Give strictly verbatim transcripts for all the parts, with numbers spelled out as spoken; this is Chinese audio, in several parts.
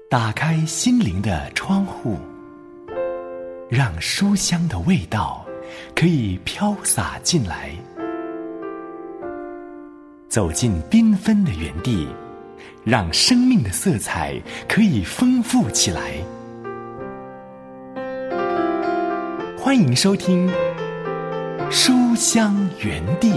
打开心灵的窗户，让书香的味道可以飘洒进来。走进缤纷的园地，让生命的色彩可以丰富起来。欢迎收听书香园地。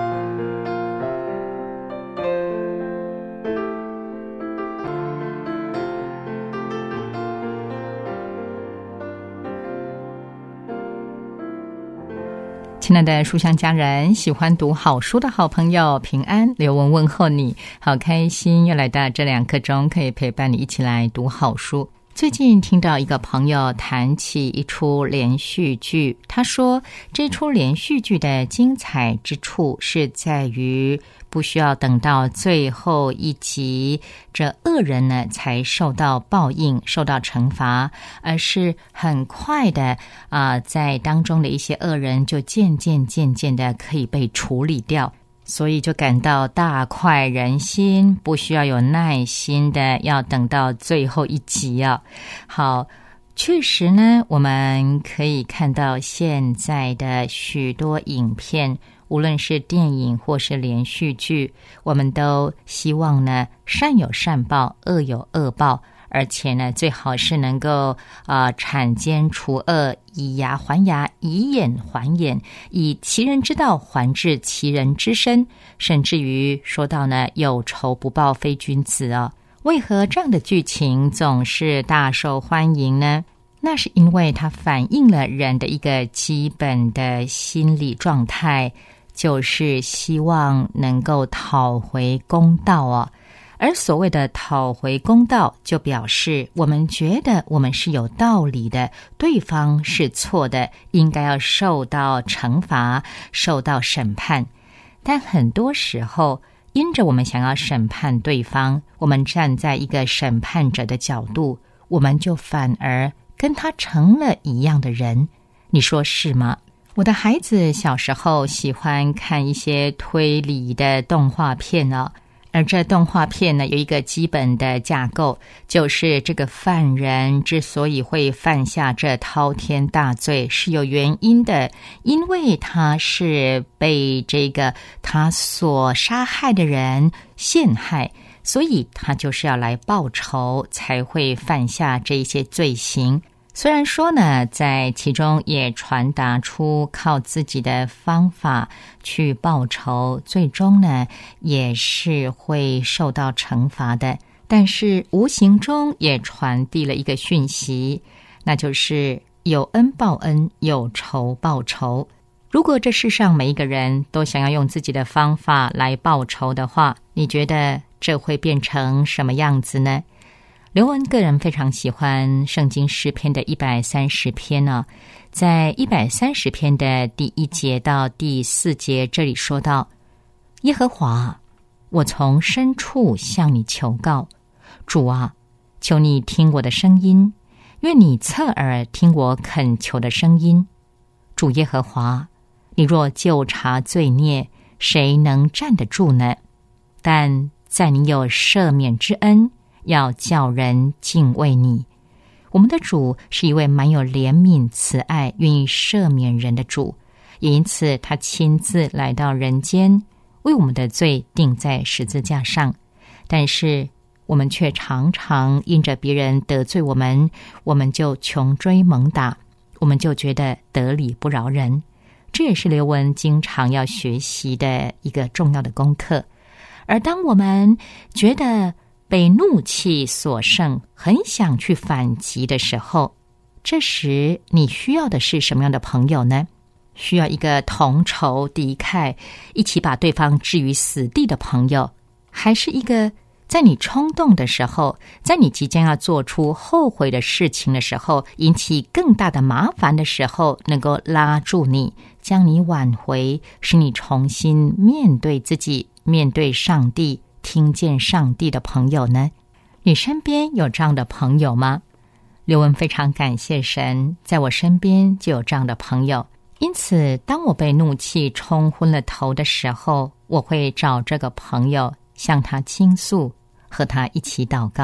亲爱的书香家人，喜欢读好书的好朋友，平安，刘文问候你，好开心又来到这两刻钟，可以陪伴你一起来读好书。最近听到一个朋友谈起一出连续剧，他说这出连续剧的精彩之处是在于不需要等到最后一集这恶人呢才受到报应受到惩罚，而是很快的啊、呃，在当中的一些恶人就渐渐渐渐的可以被处理掉，所以就感到大快人心，不需要有耐心的要等到最后一集啊。好，确实呢，我们可以看到现在的许多影片，无论是电影或是连续剧，我们都希望呢善有善报，恶有恶报，而且呢最好是能够呃铲奸除恶，以牙还牙，以眼还眼，以其人之道还治其人之身，甚至于说到呢有仇不报非君子哦。为何这样的剧情总是大受欢迎呢？那是因为它反映了人的一个基本的心理状态，就是希望能够讨回公道哦。而所谓的讨回公道，就表示我们觉得我们是有道理的，对方是错的，应该要受到惩罚，受到审判。但很多时候，因着我们想要审判对方，我们站在一个审判者的角度，我们就反而跟他成了一样的人。你说是吗？我的孩子小时候喜欢看一些推理的动画片哦，而这动画片呢有一个基本的架构，就是这个犯人之所以会犯下这滔天大罪是有原因的，因为他是被这个他所杀害的人陷害，所以他就是要来报仇，才会犯下这些罪行。虽然说呢，在其中也传达出靠自己的方法去报仇，最终呢也是会受到惩罚的，但是无形中也传递了一个讯息，那就是有恩报恩，有仇报仇。如果这世上每一个人都想要用自己的方法来报仇的话，你觉得这会变成什么样子呢？刘文个人非常喜欢圣经诗篇的一百三十篇呢、啊，在一百三十篇的第一节到第四节，这里说到：耶和华，我从深处向你求告，主啊，求你听我的声音，愿你侧耳听我恳求的声音。主耶和华，你若究察罪孽，谁能站得住呢？但在你有赦免之恩，要叫人敬畏你。我们的主是一位满有怜悯慈爱，愿意赦免人的主，也因此他亲自来到人间，为我们的罪钉在十字架上。但是我们却常常因着别人得罪我们，我们就穷追猛打，我们就觉得得理不饶人。这也是刘文经常要学习的一个重要的功课。而当我们觉得被怒气所胜，很想去反击的时候，这时你需要的是什么样的朋友呢？需要一个同仇敌忾，一起把对方置于死地的朋友，还是一个在你冲动的时候，在你即将要做出后悔的事情的时候，引起更大的麻烦的时候，能够拉住你，将你挽回，使你重新面对自己，面对上帝，听见上帝的朋友呢？你身边有这样的朋友吗？刘文非常感谢神，在我身边就有这样的朋友。因此当我被怒气冲昏了头的时候，我会找这个朋友向他倾诉，和他一起祷告。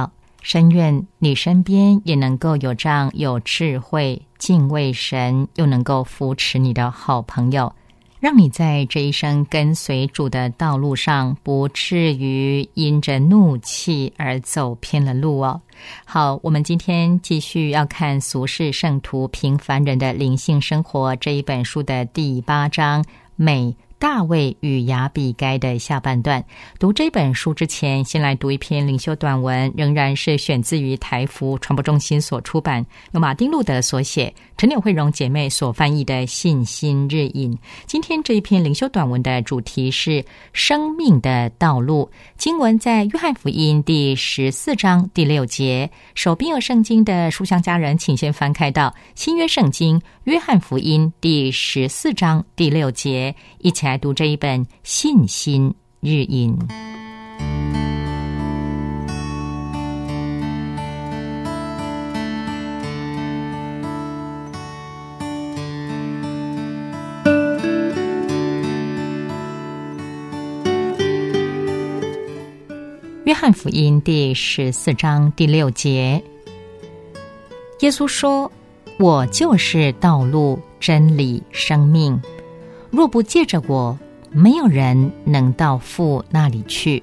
深愿你身边也能够有这样有智慧、敬畏神，又能够扶持你的好朋友，让你在这一生跟随主的道路上，不至于因着怒气而走偏了路哦。好，我们今天继续要看《俗世圣徒平凡人的灵性生活》这一本书的第八章，美大卫与亚比该的下半段。读这本书之前，先来读一篇灵修短文，仍然是选自于台福传播中心所出版，由马丁路德所写，陈柳慧荣姐妹所翻译的信心日引。今天这一篇灵修短文的主题是生命的道路，经文在约翰福音第十四章第六节。手边有圣经的书香家人，请先翻开到新约圣经约翰福音第十四章第六节，一起来读这一本信心日引。约翰福音第十四章第六节，耶稣说：我就是道路、真理、生命，若不借着我，没有人能到父那里去。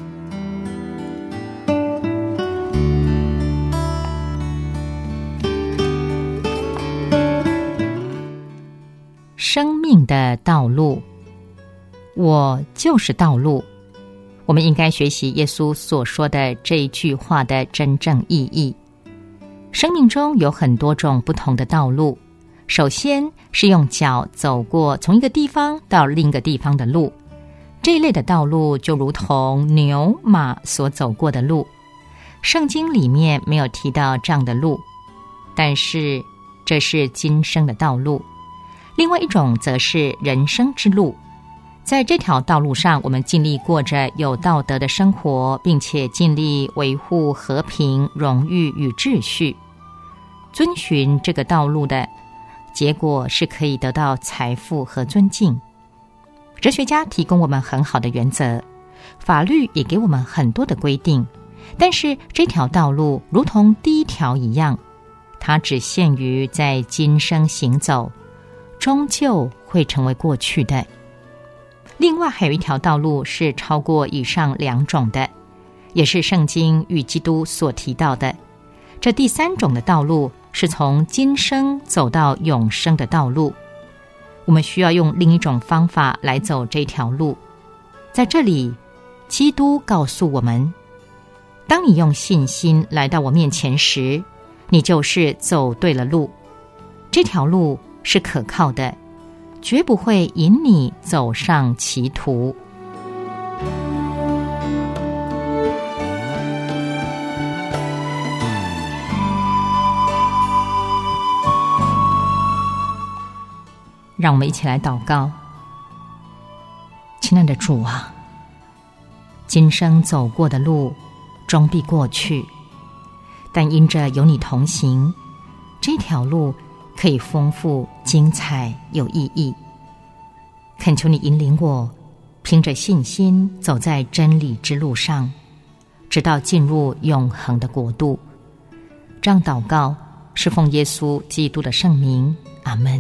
生命的道路，我就是道路。我们应该学习耶稣所说的这一句话的真正意义。生命中有很多种不同的道路，首先是用脚走过从一个地方到另一个地方的路，这一类的道路就如同牛马所走过的路。圣经里面没有提到这样的路，但是这是今生的道路。另外一种则是人生之路，在这条道路上，我们尽力过着有道德的生活，并且尽力维护和平、荣誉与秩序。遵循这个道路的结果是可以得到财富和尊敬。哲学家提供我们很好的原则，法律也给我们很多的规定，但是这条道路如同第一条一样，它只限于在今生行走，终究会成为过去的。另外还有一条道路是超过以上两种的，也是圣经与基督所提到的。这第三种的道路是从今生走到永生的道路。我们需要用另一种方法来走这条路。在这里，基督告诉我们，当你用信心来到我面前时，你就是走对了路。这条路是可靠的，绝不会引你走上歧途。让我们一起来祷告。亲爱的主啊，今生走过的路终必过去，但因着有你同行，这条路可以丰富、精彩、有意义。恳求你引领我，凭着信心走在真理之路上，直到进入永恒的国度。这样祷告是奉耶稣基督的圣名，阿们。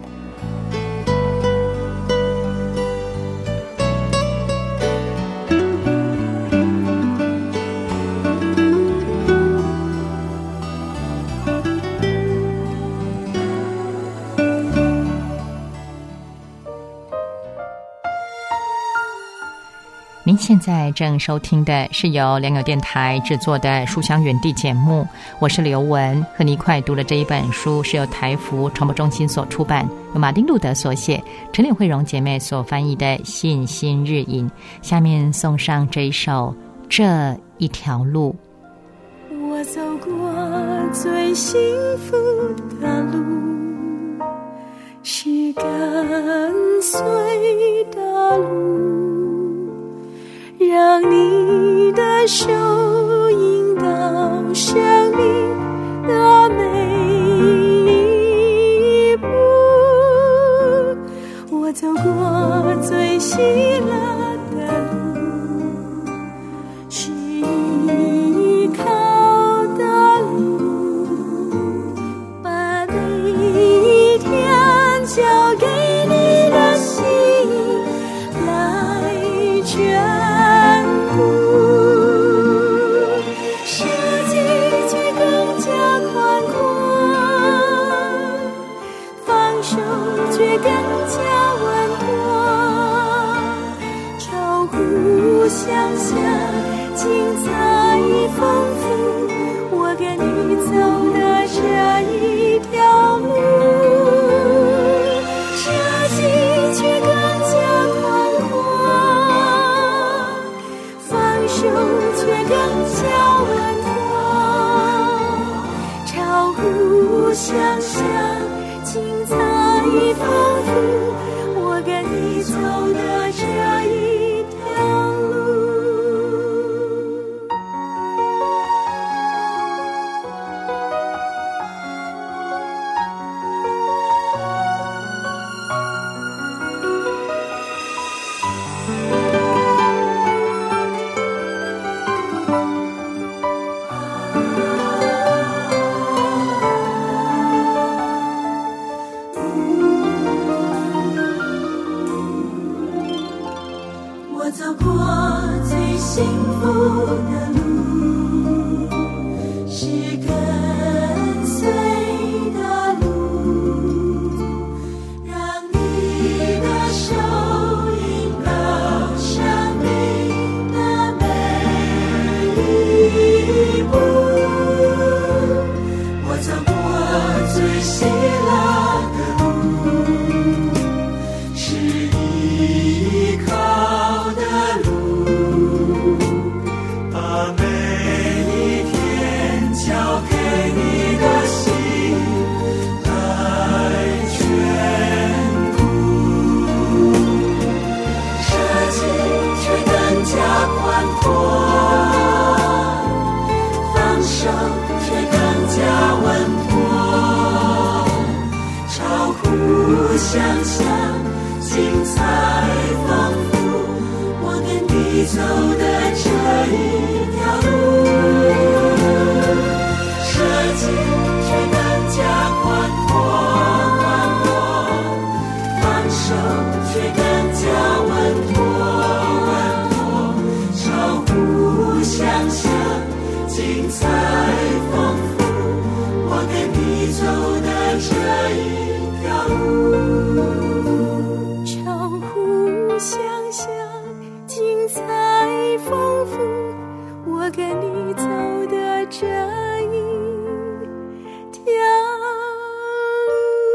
您现在正收听的是由良友电台制作的书香园地节目，我是刘文，和你一块读的这一本书是由台福传播中心所出版，由马丁路德所写，陈柳慧荣姐妹所翻译的信心日引。下面送上这一首这一条路。 我走过最幸福的路，是跟随的路，让你的手引导生命的每一步。我走过最喜乐的路，是依靠想象，精彩丰富，我跟你走的这一条路。我走过最幸福的路，是跟随的路，让你的手引导生命的每一步。我走过最喜乐的路，是依靠的路，把每一天交给你的心来眷顾，设计却更加宽阔，放手却更加稳妥，超乎想象，精彩丰富，我跟你走的这一条路，设计却更加宽阔，宽阔，放手却更加稳妥，稳妥，超乎想象，精彩丰富，我跟你走的这一条路，超乎想象，精彩丰富，我跟你走的这一条路。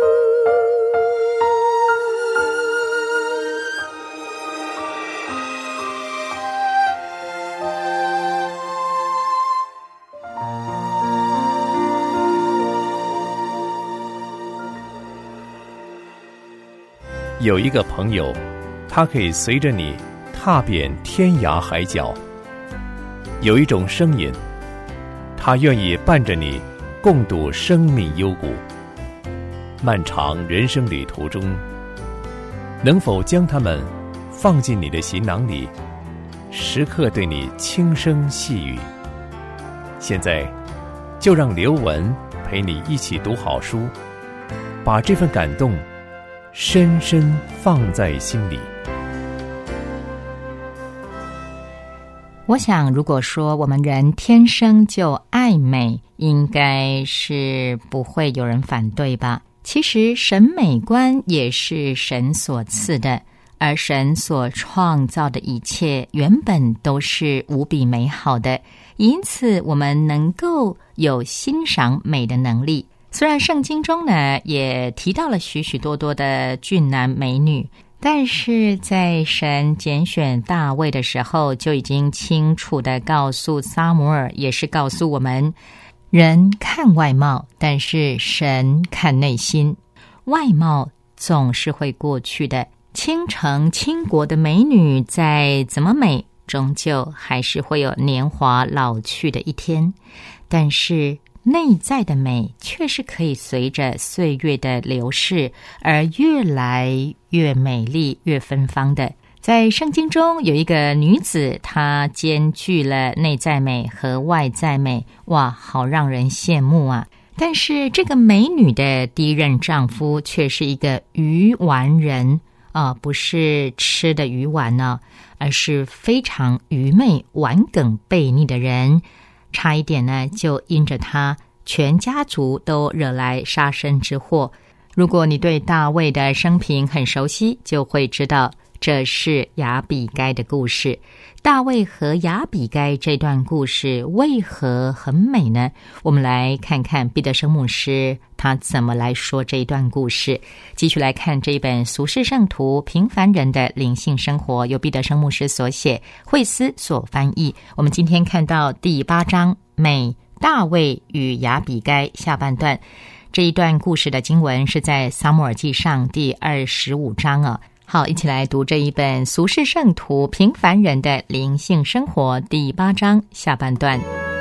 有一个朋友，他可以随着你踏遍天涯海角；有一种声音，他愿意伴着你共度生命幽谷。漫长人生旅途中，能否将它们放进你的行囊里，时刻对你轻声细语？现在，就让刘文陪你一起读好书，把这份感动深深放在心里。 我想，如果说我们人天生就爱美，应该是不会有人反对吧？其实审美观也是神所赐的，而神所创造的一切原本都是无比美好的，因此我们能够有欣赏美的能力。虽然圣经中呢也提到了许许多多的俊男美女，但是在神拣选大卫的时候，就已经清楚地告诉撒母耳，也是告诉我们，人看外貌，但是神看内心。外貌总是会过去的，倾城倾国的美女再怎么美，终究还是会有年华老去的一天。但是内在的美却是可以随着岁月的流逝而越来越美丽，越芬芳的。在圣经中有一个女子，她兼具了内在美和外在美，哇，好让人羡慕啊！但是这个美女的第一任丈夫却是一个鱼丸人啊、呃，不是吃的鱼丸呢，而是非常愚昧、顽梗、悖逆的人。差一点呢，就因着他，全家族都惹来杀身之祸。如果你对大卫的生平很熟悉，就会知道这是亚比该的故事。大卫和亚比该这段故事为何很美呢？我们来看看毕德生牧师他怎么来说这一段故事。继续来看这一本《俗世圣徒平凡人的灵性生活》，由毕德生牧师所写，惠斯所翻译。我们今天看到第八章美大卫与亚比该下半段。 这一段故事的经文是在撒母耳记上第二十五章啊。好，一起来读这一本俗世圣徒平凡人的灵性生活第八章下半段。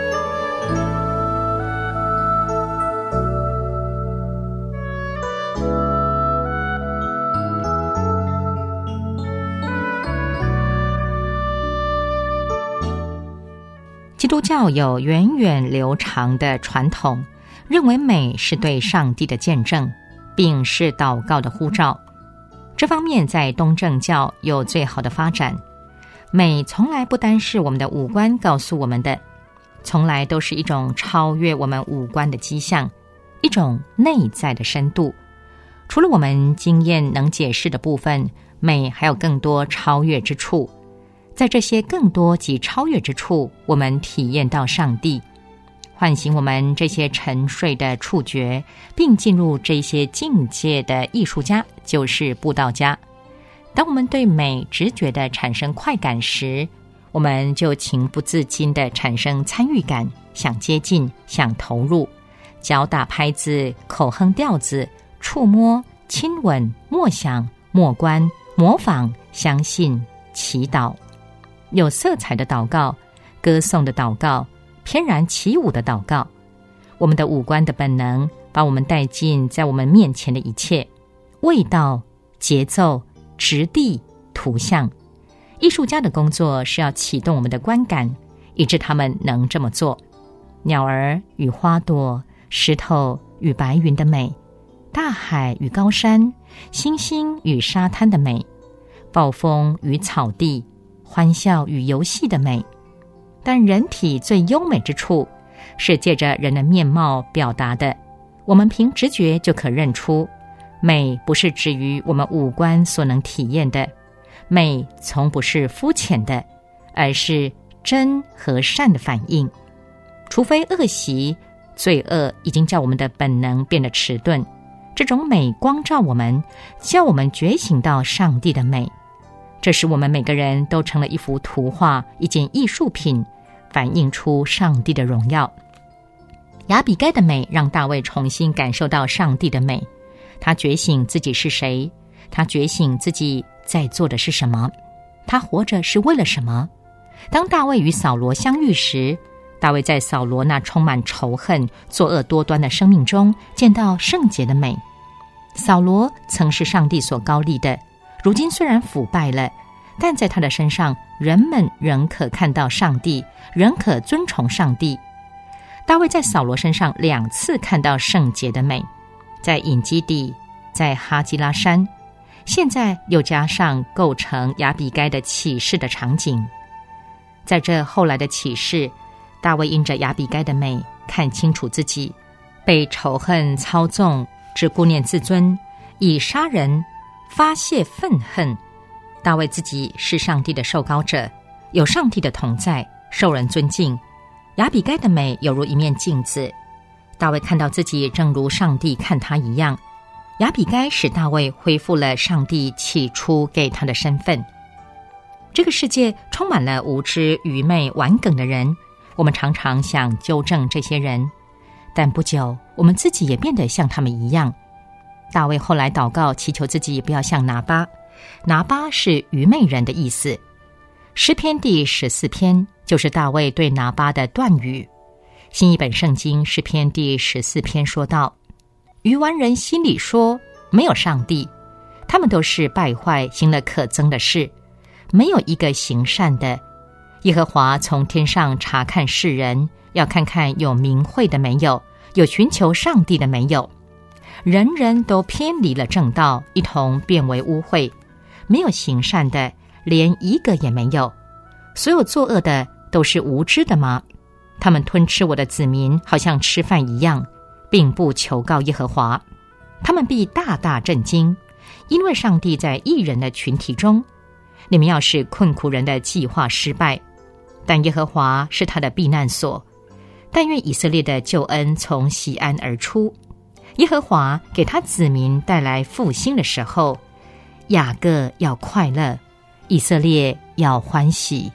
基督教有源远流长的传统，认为美是对上帝的见证，并是祷告的呼召。这方面在东正教有最好的发展。美从来不单是我们的五官告诉我们的，从来都是一种超越我们五官的迹象，一种内在的深度。除了我们经验能解释的部分，美还有更多超越之处。在这些更多及超越之处，我们体验到上帝，唤醒我们这些沉睡的触觉，并进入这些境界的艺术家就是布道家。当我们对美直觉地产生快感时，我们就情不自禁地产生参与感，想接近，想投入，脚打拍子，口哼调子，触摸，亲吻，默想，默观，模仿，相信，祈祷。有色彩的祷告，歌颂的祷告，翩然起舞的祷告。我们的五官的本能把我们带进在我们面前的一切，味道、节奏、质地、图像。艺术家的工作是要启动我们的观感，以致他们能这么做。鸟儿与花朵，石头与白云的美，大海与高山，星星与沙滩的美，暴风与草地，欢笑与游戏的美。但人体最优美之处是借着人的面貌表达的，我们凭直觉就可认出。美不是止于我们五官所能体验的，美从不是肤浅的，而是真和善的反应。除非恶习、罪恶已经叫我们的本能变得迟钝，这种美光照我们，叫我们觉醒到上帝的美。这使我们每个人都成了一幅图画，一件艺术品，反映出上帝的荣耀。亚比该的美让大卫重新感受到上帝的美，他觉醒自己是谁，他觉醒自己在做的是什么，他活着是为了什么。当大卫与扫罗相遇时，大卫在扫罗那充满仇恨、作恶多端的生命中见到圣洁的美。扫罗曾是上帝所高立的，如今虽然腐败了，但在他的身上，人们仍可看到上帝，仍可尊崇上帝。大卫在扫罗身上两次看到圣洁的美，在隐基底，在哈基拉山，现在又加上构成亚比该的启示的场景。在这后来的启示，大卫因着亚比该的美，看清楚自己被仇恨操纵，只顾念自尊，以杀人发泄愤恨。大卫自己是上帝的受膏者，有上帝的同在，受人尊敬。亚比该的美犹如一面镜子，大卫看到自己正如上帝看他一样。亚比该使大卫恢复了上帝起初给他的身份。这个世界充满了无知、愚昧、顽梗的人，我们常常想纠正这些人，但不久我们自己也变得像他们一样。大卫后来祷告，祈求自己不要像拿巴。拿巴是愚昧人的意思。诗篇第十四篇就是大卫对拿巴的断语。新一本圣经诗篇第十四篇说道：愚顽人心里说，没有上帝，他们都是败坏，行了可憎的事，没有一个行善的。耶和华从天上查看世人，要看看有明慧的没有，有寻求上帝的没有。人人都偏离了正道，一同变为污秽，没有行善的，连一个也没有。所有作恶的都是无知的吗？他们吞吃我的子民，好像吃饭一样，并不求告耶和华。他们必大大震惊，因为上帝在义人的群体中。你们要使困苦人的计划失败，但耶和华是他的避难所。但愿以色列的救恩从西安而出。耶和华给他子民带来复兴的时候，雅各要快乐，以色列要欢喜。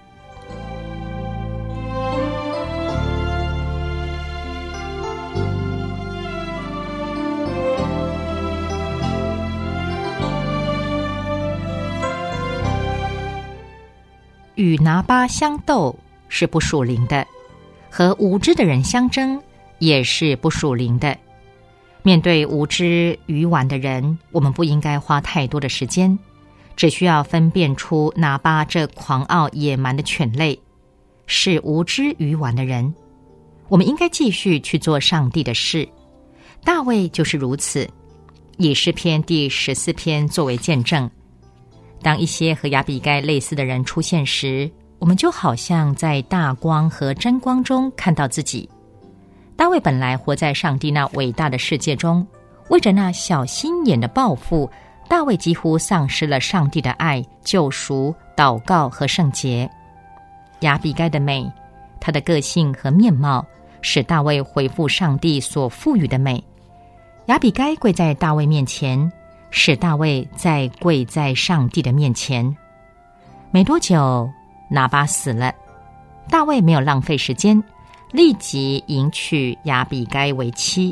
与拿巴相斗是不属灵的，和无知的人相争也是不属灵的。面对无知愚顽的人，我们不应该花太多的时间，只需要分辨出拿巴这狂傲野蛮的犬类是无知愚顽的人。我们应该继续去做上帝的事。大卫就是如此，以诗篇第十四篇作为见证。当一些和亚比该类似的人出现时，我们就好像在大光和真光中看到自己。大卫本来活在上帝那伟大的世界中，为着那小心眼的报复，大卫几乎丧失了上帝的爱、救赎、祷告和圣洁。亚比该的美，她的个性和面貌，使大卫回复上帝所赋予的美。亚比该跪在大卫面前，使大卫再跪在上帝的面前。没多久，拿巴死了，大卫没有浪费时间，立即迎娶亚比该为妻。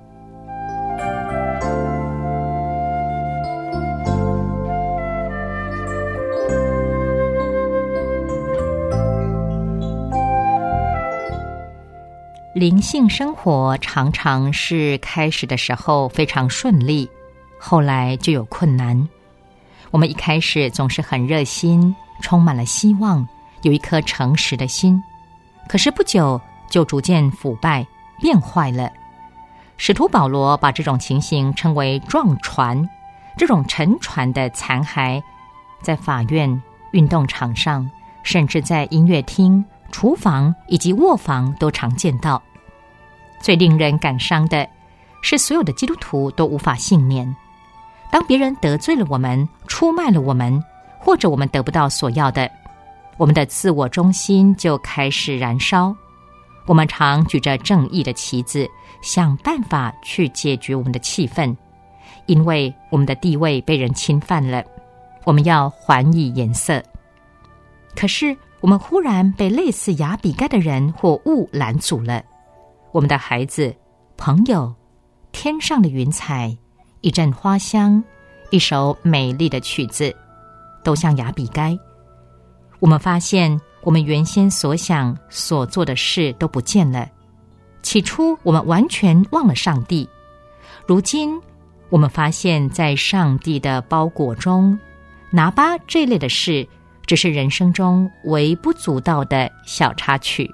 灵性生活常常是开始的时候非常顺利，后来就有困难。我们一开始总是很热心，充满了希望，有一颗诚实的心，可是不久就逐渐腐败变坏了。使徒保罗把这种情形称为撞船，这种沉船的残骸在法院、运动场上，甚至在音乐厅、厨房以及卧房都常见到。最令人感伤的是，所有的基督徒都无法幸免。当别人得罪了我们，出卖了我们，或者我们得不到所要的，我们的自我中心就开始燃烧。我们常举着正义的旗子，想办法去解决我们的气愤，因为我们的地位被人侵犯了，我们要还以颜色。可是我们忽然被类似亚比该的人或物拦阻了。我们的孩子、朋友、天上的云彩、一阵花香、一首美丽的曲子，都像亚比该。我们发现我们原先所想所做的事都不见了。起初我们完全忘了上帝，如今我们发现在上帝的包裹中，拿巴这类的事只是人生中微不足道的小插曲。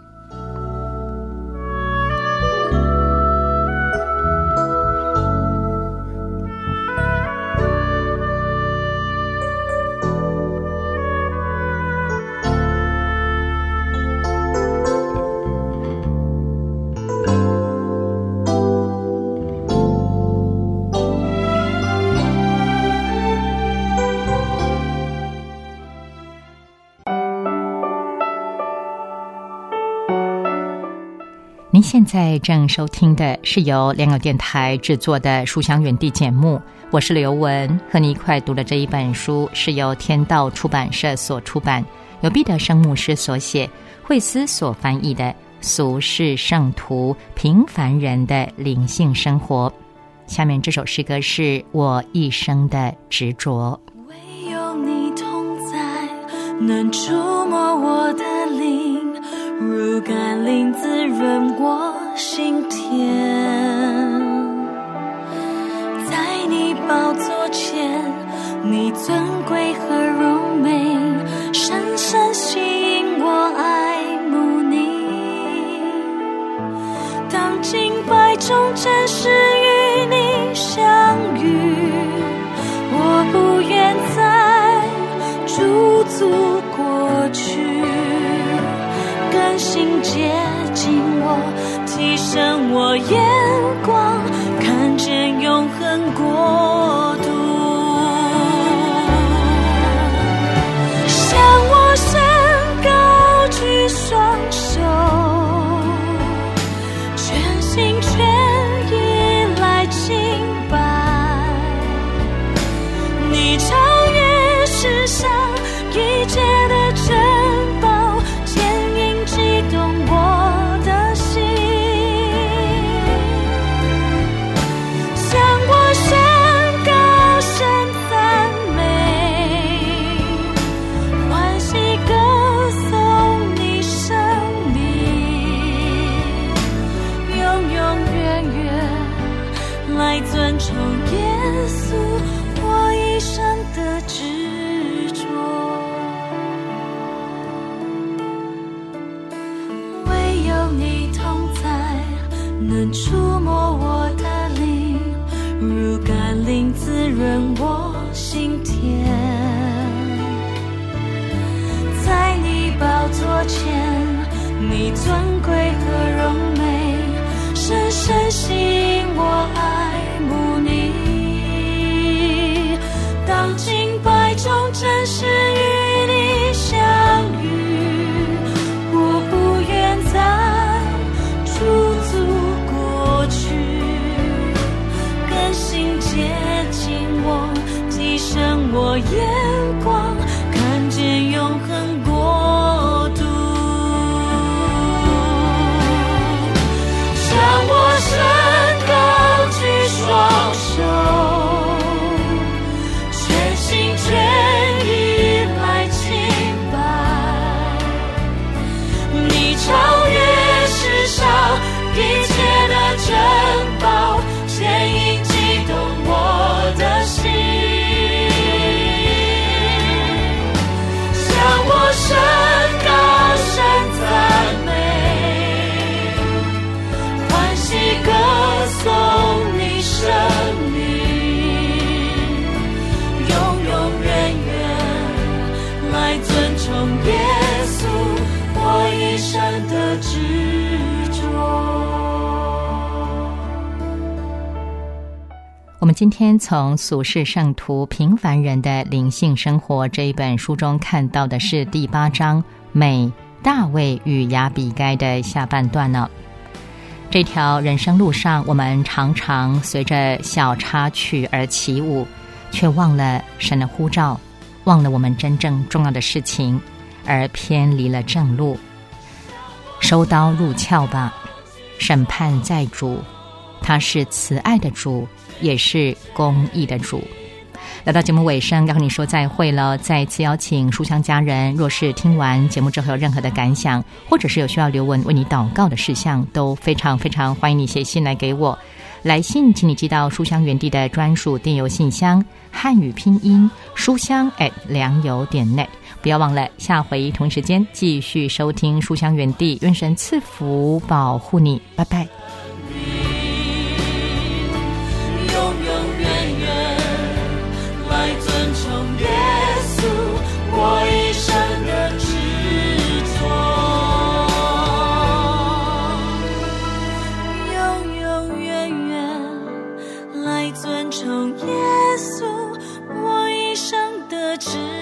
您现在正收听的是由良友电台制作的书香园地节目，我是刘文，和你一块读的这一本书是由天道出版社所出版，由毕德生牧师所写，惠思所翻译的《俗世圣徒平凡人的灵性生活》。下面这首诗歌是我一生的执着。 唯有你同在，能触摸我的灵，如甘霖滋润我心田，在你宝座前，你尊贵和荣美，深深吸引我爱慕你。当敬拜中真实与你相遇，我不愿再驻足过去，更新接近我，提升我眼光，看见永恒国度。向我伸高举双手，全心全意来敬拜，你超越世上一切的珍宝，牵引激动我的心。 来尊崇耶稣，我一生的执着。唯有你同在，能触摸我的灵，如甘霖滋润我心田。在你宝座前，你尊贵和荣美，深深吸引我爱慕你。当敬拜中真实与你相遇，我不愿再驻足过去，更新接近我，提升我眼光，看见永恒国度。向我伸高举双手，全心全意来敬拜，你超越世上一切的珍宝，牵引激动我的心。向我伸高声赞美，欢喜歌颂你生命，永永远远来尊崇耶稣，我一生的执着。 我们今天从《俗世圣徒平凡人的灵性生活》这一本书中看到的是第八章美大卫与亚比该的下半段呢。这条人生路上，我们常常随着小插曲而起舞，却忘了神的呼召，忘了我们真正重要的事情，而偏离了正路。收刀入鞘吧，审判在主，他是慈爱的主，也是公义的主。来到节目尾声，要和你说再会了。再次邀请书香家人，若是听完节目之后有任何的感想，或者是有需要留文为你祷告的事项，都非常非常欢迎你写信来给我。来信请你寄到书香园地的专属电邮信箱，汉语拼音书香 at 良友点 net。 不要忘了下回同一时间继续收听书香园地，愿神赐福保护你，拜拜。 永永远远来尊崇耶稣，我一生的执着。永永远远来尊崇耶稣，我一生的执着。